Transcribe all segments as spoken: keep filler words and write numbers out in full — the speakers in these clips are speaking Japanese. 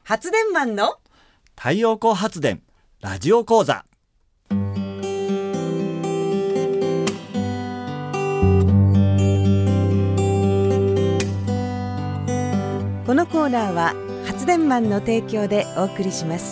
発電マンの太陽光発電ラジオ講座。 このコーナーは発電マンの提供でお送りします。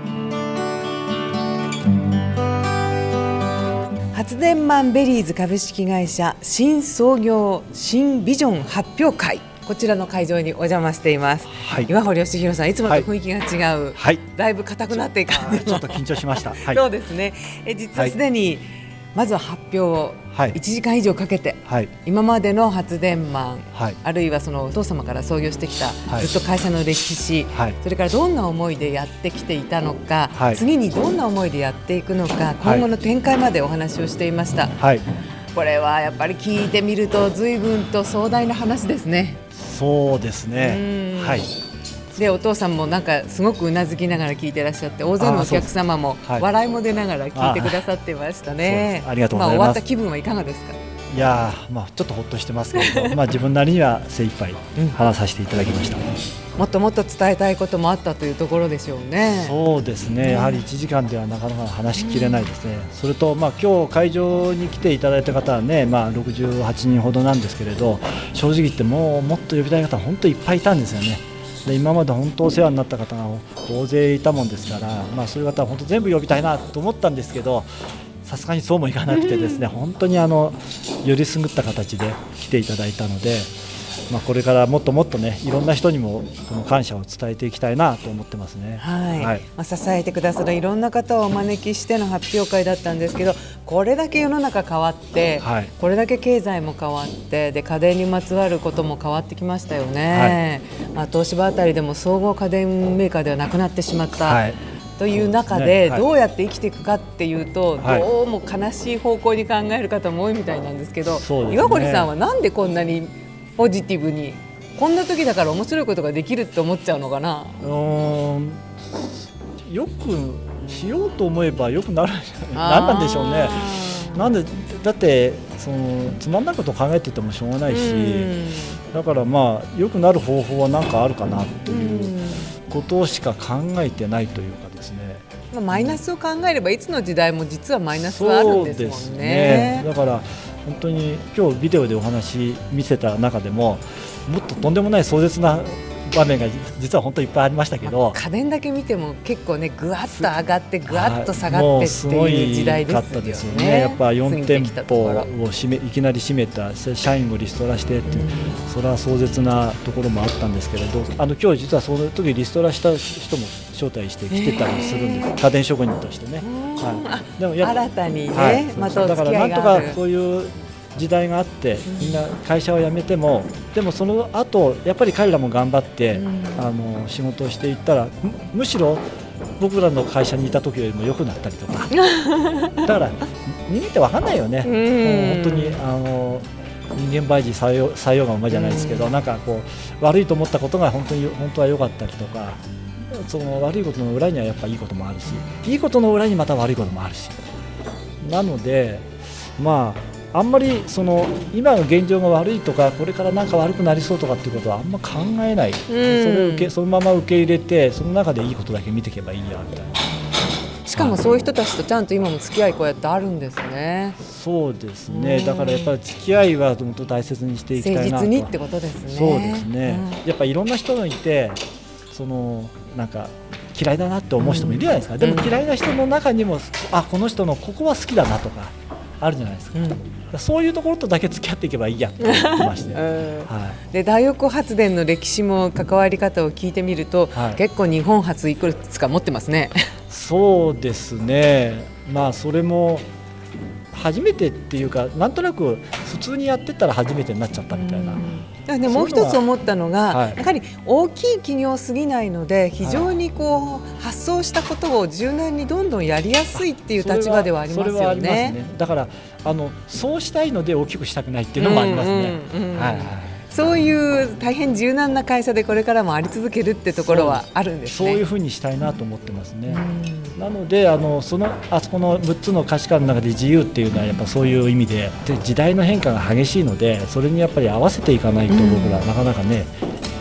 発電マンベリーズ株式会社新創業新ビジョン発表会、こちらの会場にお邪魔しています、はい、岩堀義弘さん、いつもと雰囲気が違う、はい、だいぶ硬くなっていく感じ、 ちょっと緊張しました、はい、 そうですね。え実はすでにまずは発表をいちじかん以上かけて、はい、今までの発電マン、はい、あるいはそのお父様から創業してきた、はい、ずっと会社の歴史、はい、それからどんな思いでやってきていたのか、はい、次にどんな思いでやっていくのか、今後の展開までお話をしていました、はい、これはやっぱり聞いてみると随分と壮大な話ですね。 そうですね、はい、 でお父さんもなんかすごくうなずきながら聞いてらっしゃって、大勢のお客様も笑いも出ながら聞いてくださってましたね。 あ, ありがとうございます。 まあ、終わった気分はいかがですか？ いや、まあ、ちょっとほっとしてますけどまあ自分なりには精一杯話させていただきました、うん、 もっともっと伝えたいこともあったというところでしょうね。 そうですね、やはりいちじかんではなかなか話しきれないですね、うん、それと、まあ、今日会場に来ていただいた方はね、まあ、ろくじゅうはちにんほどなんですけれど、正直言ってもうもっと呼びたい方は本当にいっぱいいたんですよね。で今まで本当お世話になった方が大勢いたもんですから、まあ、そういう方は本当全部呼びたいなと思ったんですけど、さすがにそうもいかなくてですね、本当にあのよりすぐった形で来ていただいたので、まあ、これからもっともっとね、いろんな人にもこの感謝を伝えていきたいなと思ってますね。 はいはい、まあ、支えてくださるいろんな方をお招きしての発表会だったんですけど、これだけ世の中変わって、はい、これだけ経済も変わって、で家電にまつわることも変わってきましたよね、はい、まあ、東芝あたりでも総合家電メーカーではなくなってしまった、はい、という中でどうやって生きていくかっていうと、どうも悲しい方向に考える方も多いみたいなんですけど、岩堀さんはなんでこんなにポジティブに、こんな時だから面白いことができるって思っちゃうのかな。 うーん、よくしようと思えばよくなるんじゃない、何なんでしょうね。なんでだってそのつまんないことを考えててもしょうがないし、だからまあ良くなる方法は何かあるかなということしか考えてないというかですね。 マイナスを考えればいつの時代も実はマイナスはあるんですもんね。そうですね。 だから本当に今日ビデオでお話見せた中でももっととんでもない壮絶な場面が実は本当にいっぱいありましたけど、 家電だけ見ても結構ね、ぐわっと上がってぐわっと下がってっていう時代ですよね。 もうすごいかったですよね。やっぱよん店舗を閉めいきなり閉めた、社員をリストラしてっていう、うん、それは壮絶なところもあったんですけれど、あの今日実はその時リストラした人も招待して来てたりするんです、えー、家電職人としてね、 はい、でもや新たにね、はい、またお付き合いがある。だからなんとかそういう時代があって、みんな会社を辞めても、でもその後やっぱり彼らも頑張って、うん、あの仕事をしていったら む, むしろ僕らの会社にいた時よりも良くなったりとかだから人間って分かんないよね、うん、もう本当にあの人間倍事採用採用が馬じゃないですけど、うん、なんかこう悪いと思ったことが本当に本当は良かったりとか、その悪いことの裏にはやっぱいいこともあるし、いいことの裏にまた悪いこともあるし、なのでまああんまりその今の現状が悪いとか、これからなんか悪くなりそうとかっていうことはあんま考えない、うん、それを受けそのまま受け入れて、その中でいいことだけ見ていけばいいやみたいな。 しかもそういう人たちとちゃんと今も付き合いこうやってあるんですね。 そうですね、うん、だからやっぱり付き合いは本当大切にしていきたいなと。 誠実にってことですね。 そうですね、うん、やっぱいろんな人がいて、そのなんか嫌いだなって思う人もいるじゃないですか、うん、でも嫌いな人の中にも、あ、この人のここは好きだなとかあるじゃないですか、うん、そういうところとだけ付き合っていけばいいやと思ってまして、うん、 はい、で太陽光発電の歴史も関わり方を聞いてみると、はい、結構日本初いくつか持ってますね。そうですね、まあそれも初めてっていうか、なんとなく普通にやってたら初めてになっちゃったみたいな。 うん、でもう一つ思ったのが、はい、やはり大きい企業すぎないので、非常にこう発想したことを柔軟にどんどんやりやすいっていう立場ではありますよね。それはありますね。 だからあのそうしたいので大きくしたくないっていうのもありますね。 そういう大変柔軟な会社でこれからもあり続けるってところはあるんですね。 そういうふうにしたいなと思ってますね。なのであのそのあそこのむっつの価値観の中で自由っていうのはやっぱそういう意味で、で時代の変化が激しいので、それにやっぱり合わせていかないと僕らなかなかね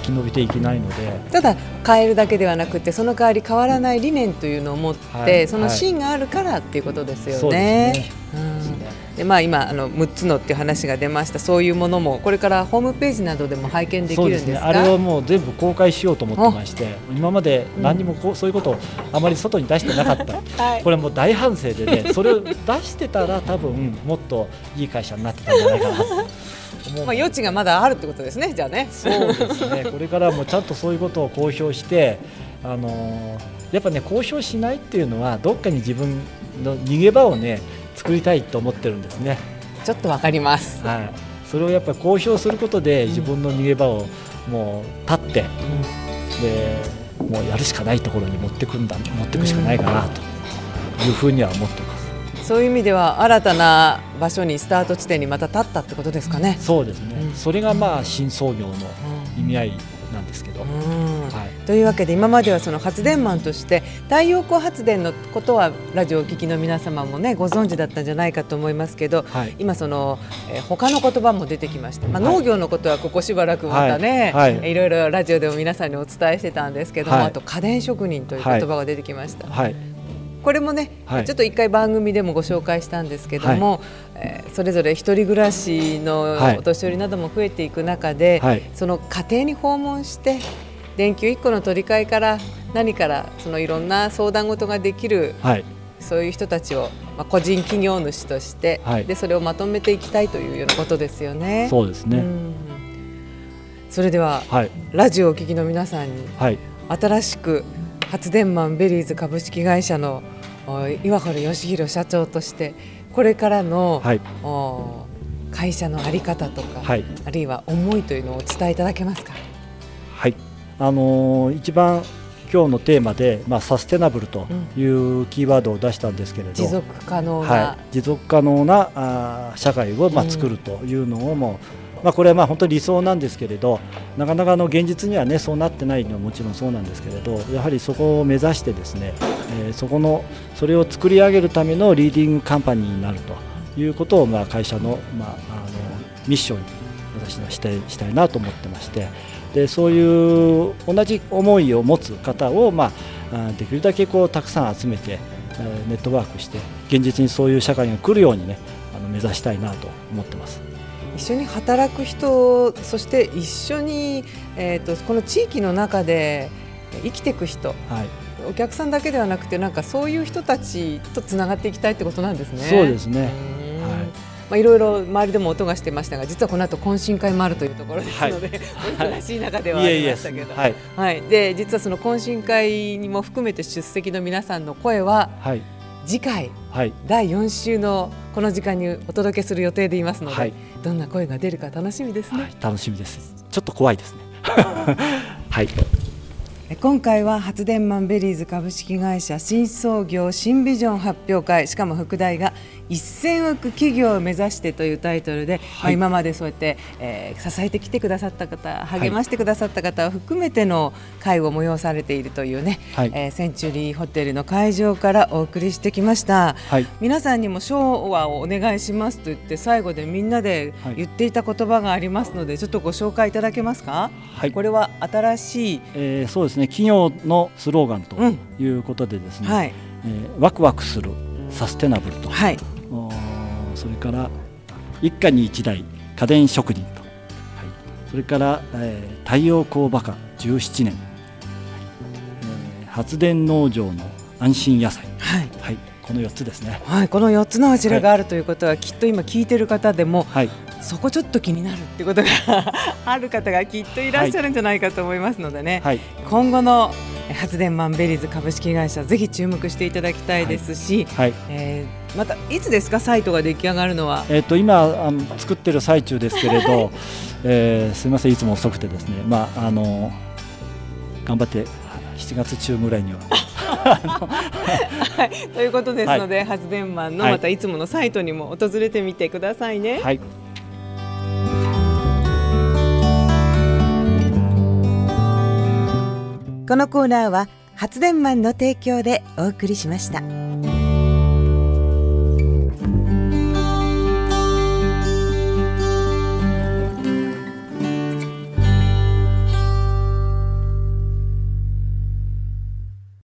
き延びていけないので、 ただ変えるだけではなくてその代わり変わらない理念というのを持って、はい、その芯があるからっていうことですよね。そうですね。うん、でまあ、今あのむっつのっていう話が出ました。そういうものもこれからホームページなどでも拝見できるんですか？そうですね、 あれをもう全部公開しようと思ってまして、今まで何にもこう、うん、そういうことをあまり外に出してなかった、はい、これもう大反省でね、それを出してたら多分もっといい会社になってたんじゃないかなとまあ余地がまだあるってことですね。じゃあね。 そうですね。これからもちゃんとそういうことを公表して、あのー、やっぱね公表しないっていうのはどっかに自分の逃げ場をね作りたいと思ってるんですね。 ちょっとわかります。 はい。それをやっぱり公表することで自分の逃げ場をもう立って、うん、でもうやるしかないところに持ってくんだ持ってくしかないかなというふうには思ってます。 そういう意味では新たな場所にスタート地点にまた立ったってことですかね。 そうですね、うん、それがまあ新創業の意味合いなんですけど、 うんはい、というわけで今まではその発電マンとして太陽光発電のことはラジオをお聞きの皆様もねご存知だったんじゃないかと思いますけど、はい、今その、えー、他の言葉も出てきまして、まあ、農業のことはここしばらくまたね、はいはい、いろいろラジオでも皆さんにお伝えしてたんですけども、はい、あと家電職人という言葉が出てきました、はいはい、これもね、はい、ちょっと一回番組でもご紹介したんですけども、はいえー、それぞれ一人暮らしのお年寄りなども増えていく中で、はい、その家庭に訪問して電球いっこの取り替えから何からそのいろんな相談事ができる、はい、そういう人たちを、まあ、個人企業主として、はい、でそれをまとめていきたいというようなことですよね。 そうですね。 うんそれでは、はい、ラジオをお聞きの皆さんに、はい、新しく発電マンベリーズ株式会社の岩原義弘社長としてこれからの、はい、会社の在り方とか、はい、あるいは思いというのをお伝えいただけますか？ はい、あのー、一番今日のテーマで、まあ、サステナブルというキーワードを出したんですけれど、うん、 持続可能な、 はい、持続可能なあ社会を、まあ、作るというのをもう、うんまあ、これはまあ本当に理想なんですけれど、なかなかの現実には、ね、そうなってないのはもちろんそうなんですけれど、やはりそこを目指してですね、えー、そこのそれを作り上げるためのリーディングカンパニーになるということを、まあ、会社の、まあ、あのミッションに私はしたい、したいなと思ってまして、でそういう同じ思いを持つ方を、まあ、できるだけこうたくさん集めてネットワークして現実にそういう社会が来るように、ね、あの目指したいなと思ってます。 一緒に働く人、そして一緒に、えーと、この地域の中で生きていく人、はい、お客さんだけではなくてなんかそういう人たちとつながっていきたいってことなんですね。 そうですね、はいまあ、いろいろ周りでも音がしてましたが、実はこの後懇親会もあるというところですので、はい、お忙しい中ではありましたけど、はいはい、で実はその懇親会にも含めて出席の皆さんの声は、はい次回、はい、だいよん週のこの時間にお届けする予定でいますので、はい、どんな声が出るか楽しみですね、はい、 楽しみです。ちょっと怖いですねはい、 今回は発電マンベリーズ株式会社新創業新ビジョン発表会、しかも副題がせんおく企業を目指してというタイトルで、はいまあ、今までそうやって、えー、支えてきてくださった方、励ましてくださった方を含めての会を催されているというね、はいえー、センチュリーホテルの会場からお送りしてきました、はい、皆さんにも昭和をお願いしますと言って最後でみんなで言っていた言葉がありますので、ちょっとご紹介いただけますか？はい、これは新しい、 えー、そうですね、企業のスローガンということでですね、うんはいえー、ワクワクするサステナブルと、はいそれから一家に一台家電職人と、はい、それから、えー、太陽光バカじゅうななねん、はいえー、発電農場の安心野菜、はいはい、このよっつですね、 はい、このよっつの柱があるということは、はい、きっと今聞いてる方でも、はい、そこちょっと気になるってことがある方がきっといらっしゃるんじゃないかと思いますのでね、はい、今後の発電マンベリーズ株式会社ぜひ注目していただきたいですし、はいはいえー、またいつですかサイトが出来上がるのは？ えー、と今あの作ってる最中ですけれど、えー、すみませんいつも遅くてですね、まあ、あの頑張ってしちがつ中ぐらいにははい、ということですので、はい、発電マンのまたいつものサイトにも訪れてみてくださいね。はいこのコーナーは発電マンの提供でお送りしました。